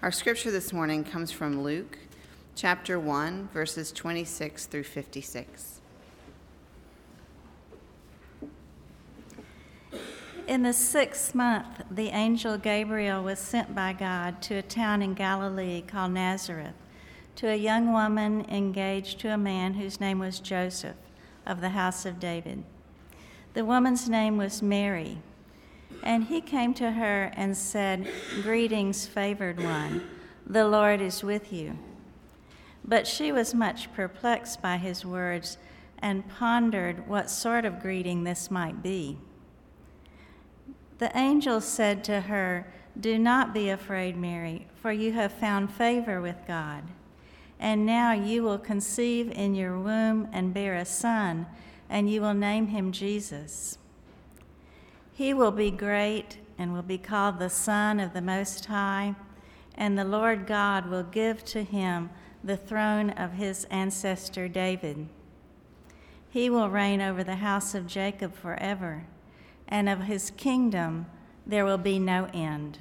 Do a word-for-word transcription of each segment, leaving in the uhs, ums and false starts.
Our scripture this morning comes from Luke chapter one, verses twenty-six through fifty-six. In the sixth month, the angel Gabriel was sent by God to a town in Galilee called Nazareth, to a young woman engaged to a man whose name was Joseph, of the house of David. The woman's name was Mary. And he came to her and said, "Greetings, favored one, the Lord is with you." But she was much perplexed by his words and pondered what sort of greeting this might be. The angel said to her, "Do not be afraid, Mary, for you have found favor with God. And now you will conceive in your womb and bear a son, and you will name him Jesus. He will be great and will be called the Son of the Most High, and the Lord God will give to him the throne of his ancestor David. He will reign over the house of Jacob forever, and of his kingdom there will be no end."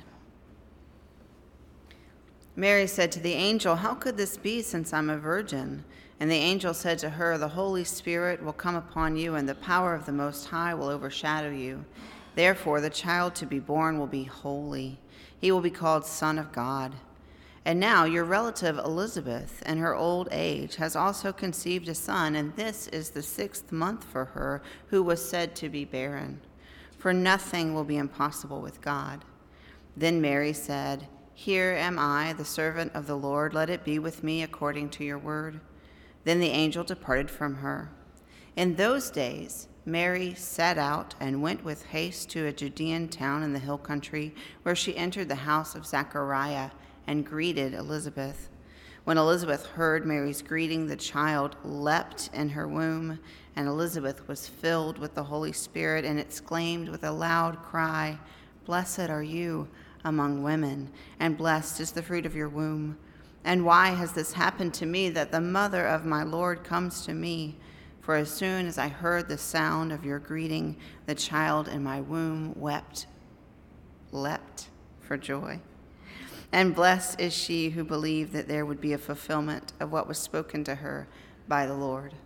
Mary said to the angel, "How could this be, since I'm a virgin?" And the angel said to her, "The Holy Spirit will come upon you, and the power of the Most High will overshadow you. Therefore, the child to be born will be holy. He will be called Son of God. And now your relative Elizabeth, in her old age, has also conceived a son, and this is the sixth month for her who was said to be barren. For nothing will be impossible with God." Then Mary said, "Here am I, the servant of the Lord. Let it be with me according to your word." Then the angel departed from her. In those days, Mary set out and went with haste to a Judean town in the hill country, where she entered the house of Zechariah and greeted Elizabeth. When Elizabeth heard Mary's greeting, the child leapt in her womb, and Elizabeth was filled with the Holy Spirit and exclaimed with a loud cry, "Blessed are you among women, and blessed is the fruit of your womb. And why has this happened to me, that the mother of my Lord comes to me? For as soon as I heard the sound of your greeting, the child in my womb wept, leapt for joy. And blessed is she who believed that there would be a fulfillment of what was spoken to her by the Lord."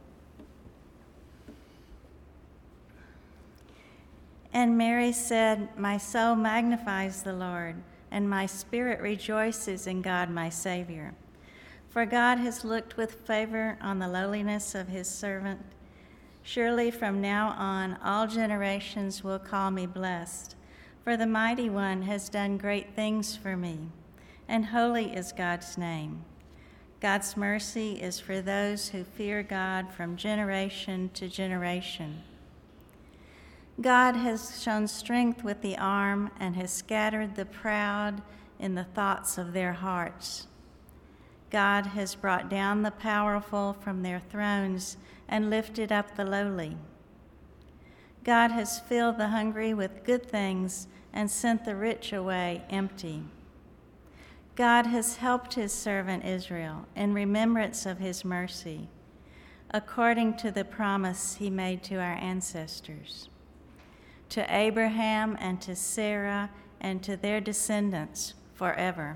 And Mary said, "My soul magnifies the Lord, and my spirit rejoices in God my Savior. For God has looked with favor on the lowliness of his servant. Surely from now on all generations will call me blessed, for the Mighty One has done great things for me, and holy is God's name. God's mercy is for those who fear God from generation to generation. God has shown strength with the arm and has scattered the proud in the thoughts of their hearts. God has brought down the powerful from their thrones and lifted up the lowly. God has filled the hungry with good things and sent the rich away empty. God has helped his servant Israel in remembrance of his mercy, according to the promise he made to our ancestors, to Abraham and to Sarah and to their descendants forever."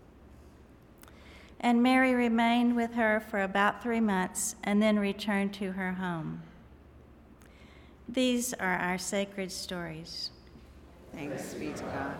And Mary remained with her for about three months and then returned to her home. These are our sacred stories. Thanks be to God.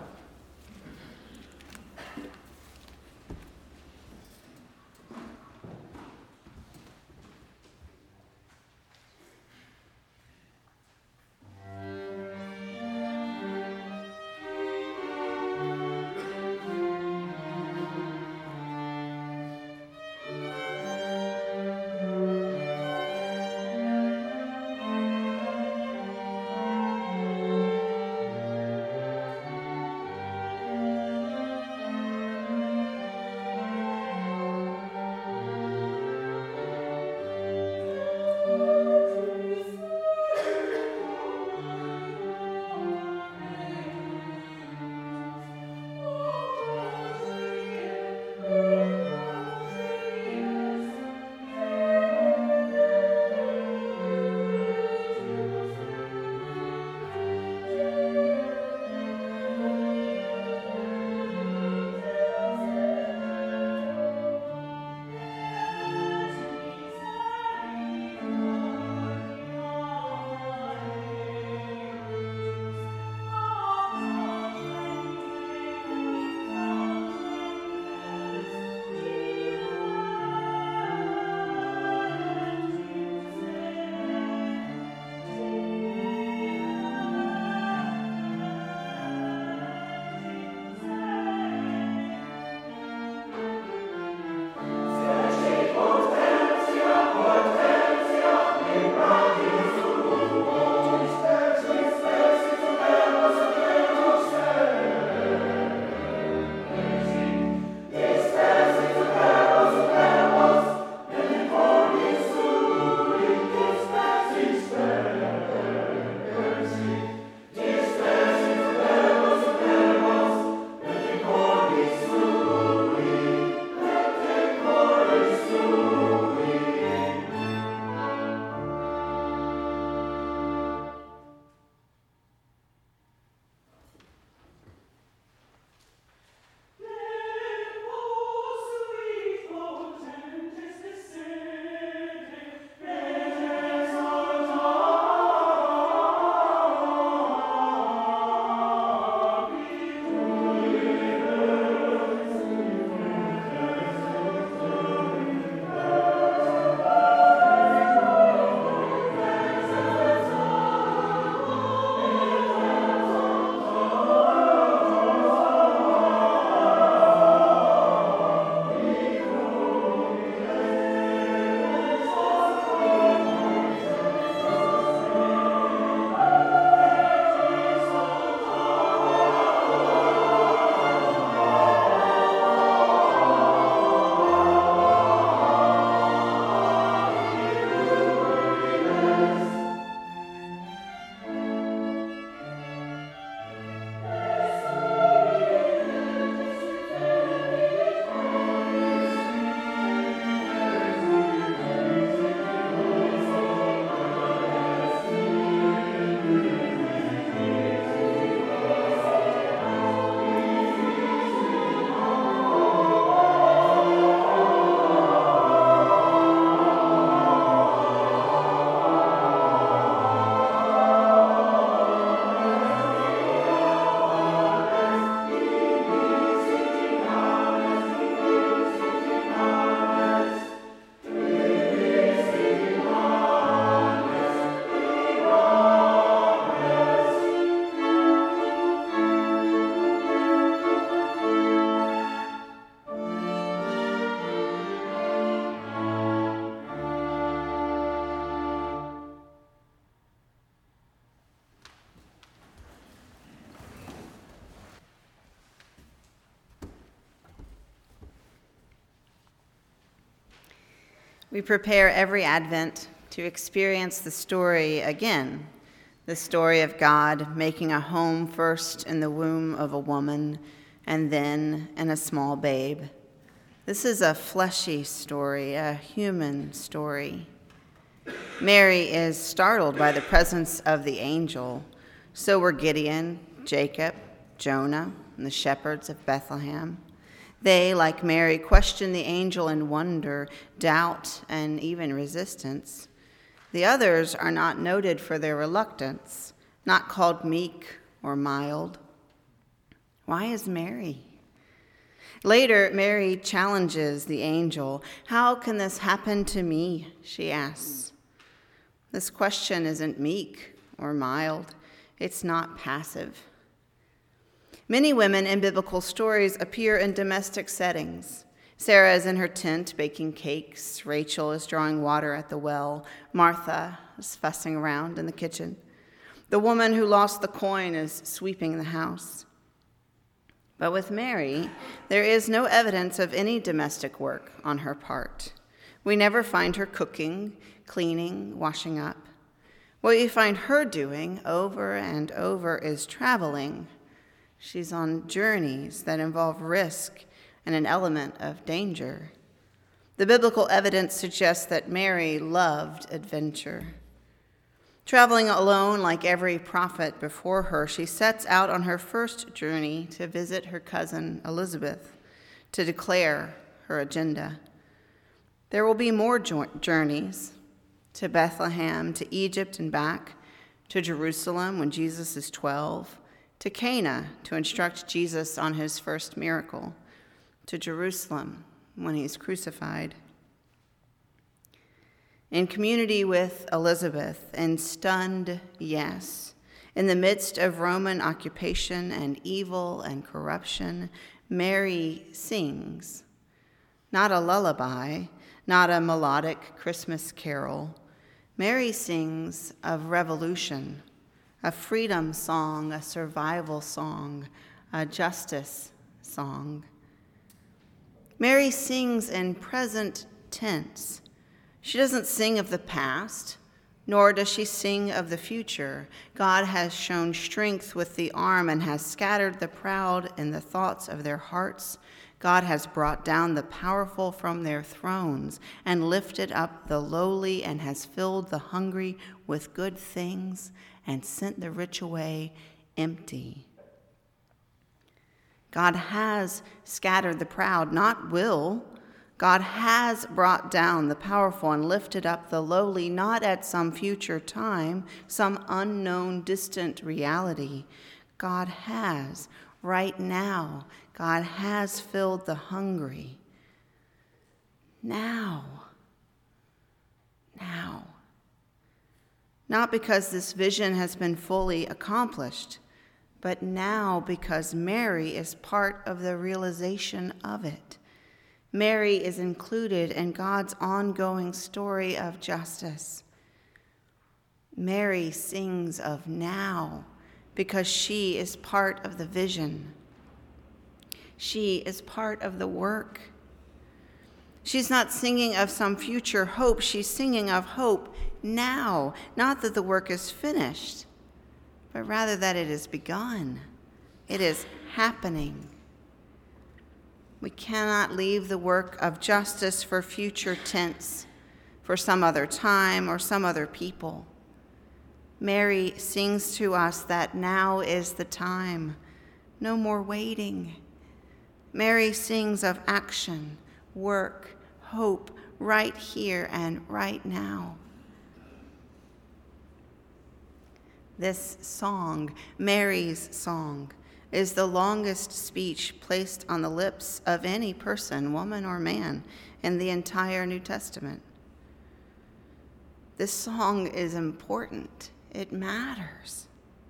We prepare every Advent to experience the story again, the story of God making a home first in the womb of a woman and then in a small babe. This is a fleshy story, a human story. Mary is startled by the presence of the angel. So were Gideon, Jacob, Jonah, and the shepherds of Bethlehem. They, like Mary, question the angel in wonder, doubt, and even resistance. The others are not noted for their reluctance, not called meek or mild. Why is Mary? Later, Mary challenges the angel. How can this happen to me? She asks. This question isn't meek or mild. It's not passive. Many women in biblical stories appear in domestic settings. Sarah is in her tent baking cakes. Rachel is drawing water at the well. Martha is fussing around in the kitchen. The woman who lost the coin is sweeping the house. But with Mary, there is no evidence of any domestic work on her part. We never find her cooking, cleaning, washing up. What we find her doing over and over is traveling. She's on journeys that involve risk and an element of danger. The biblical evidence suggests that Mary loved adventure. Traveling alone like every prophet before her, she sets out on her first journey to visit her cousin Elizabeth, to declare her agenda. There will be more journeys to Bethlehem, to Egypt and back, to Jerusalem when Jesus is twelve, to Cana to instruct Jesus on his first miracle, to Jerusalem when he's crucified. In community with Elizabeth, in stunned yes, in the midst of Roman occupation and evil and corruption, Mary sings. Not a lullaby, not a melodic Christmas carol. Mary sings of revolution, a freedom song, a survival song, a justice song. Mary sings in present tense. She doesn't sing of the past, nor does she sing of the future. God has shown strength with the arm and has scattered the proud in the thoughts of their hearts. God has brought down the powerful from their thrones and lifted up the lowly and has filled the hungry with good things and sent the rich away empty. God has scattered the proud, not will. God has brought down the powerful and lifted up the lowly, not at some future time, some unknown, distant reality. God has, right now, God has filled the hungry. Now, now. Not because this vision has been fully accomplished, but now because Mary is part of the realization of it. Mary is included in God's ongoing story of justice. Mary sings of now because she is part of the vision. She is part of the work. She's not singing of some future hope. She's singing of hope now. Not that the work is finished, but rather that it is begun. It is happening. We cannot leave the work of justice for future tense, for some other time or some other people. Mary sings to us that now is the time. No more waiting. Mary sings of action, work, hope, right here and right now. This song, Mary's song, is the longest speech placed on the lips of any person, woman or man, in the entire New Testament. This song is important. It matters.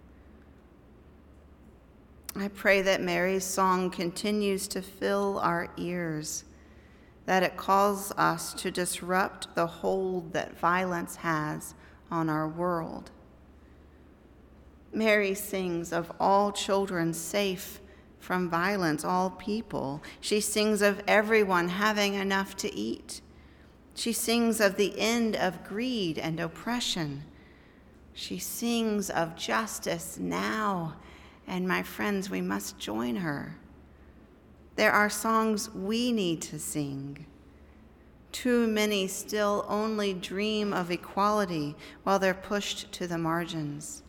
I pray that Mary's song continues to fill our ears, that it calls us to disrupt the hold that violence has on our world. Mary sings of all children safe from violence, all people. She sings of everyone having enough to eat. She sings of the end of greed and oppression. She sings of justice now, and my friends, we must join her. There are songs we need to sing. Too many still only dream of equality while they're pushed to the margins.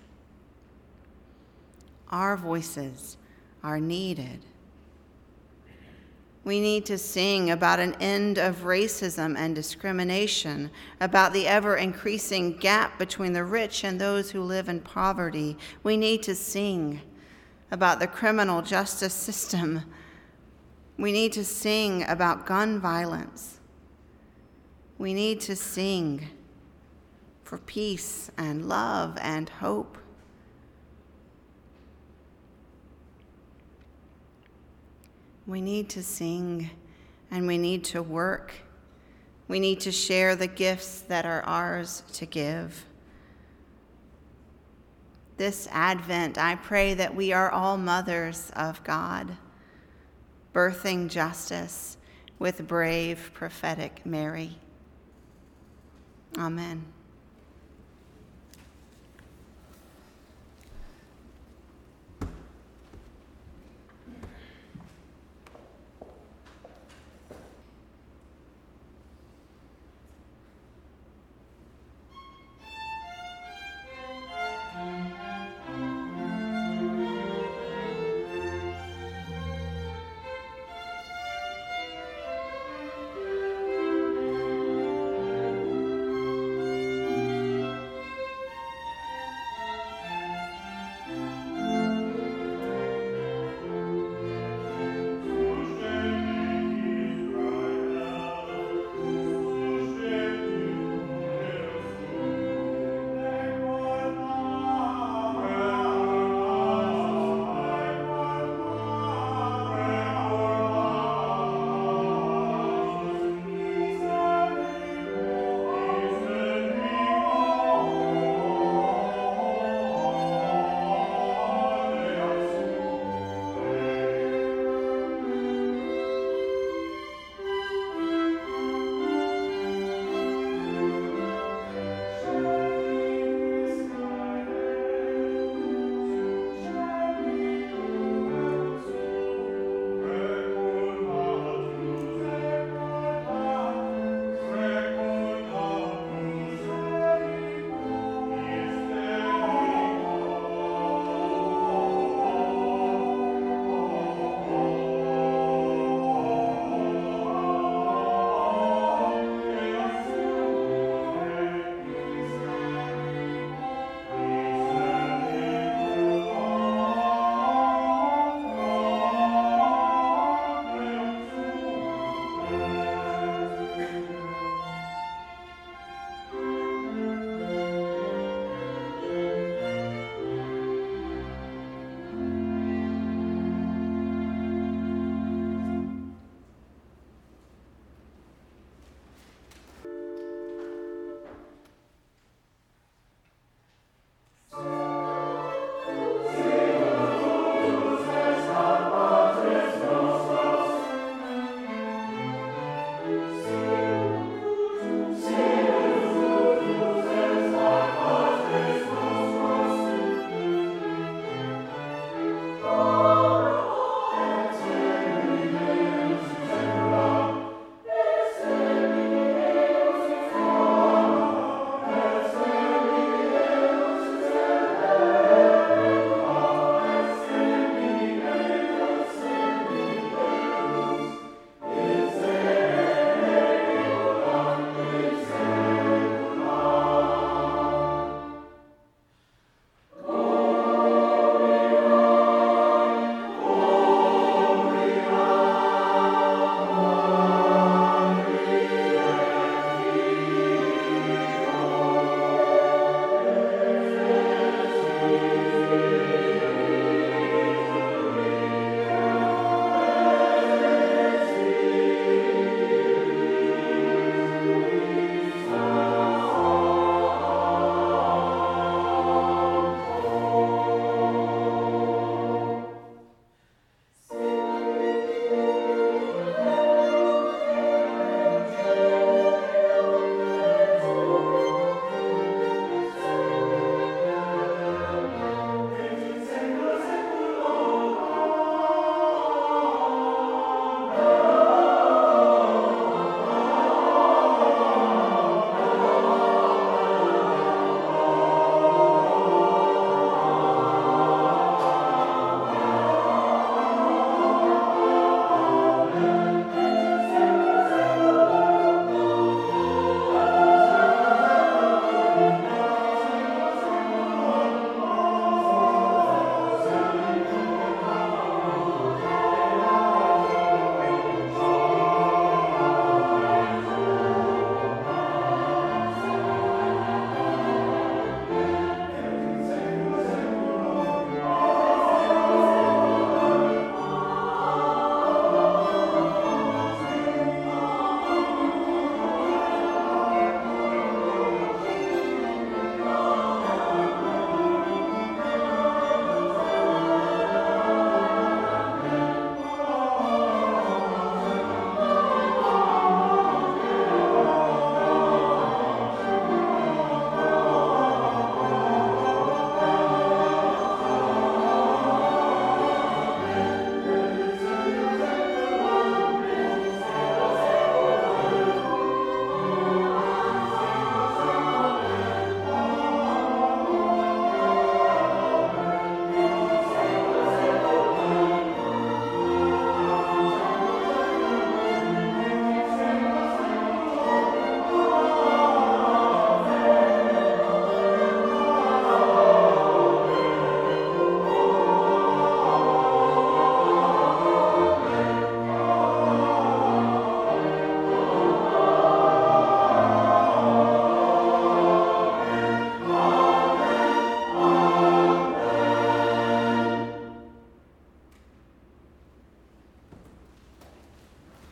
Our voices are needed. We need to sing about an end of racism and discrimination, about the ever-increasing gap between the rich and those who live in poverty. We need to sing about the criminal justice system. We need to sing about gun violence. We need to sing for peace and love and hope. We need to sing, and we need to work. We need to share the gifts that are ours to give. This Advent, I pray that we are all mothers of God, birthing justice with brave prophetic Mary. Amen.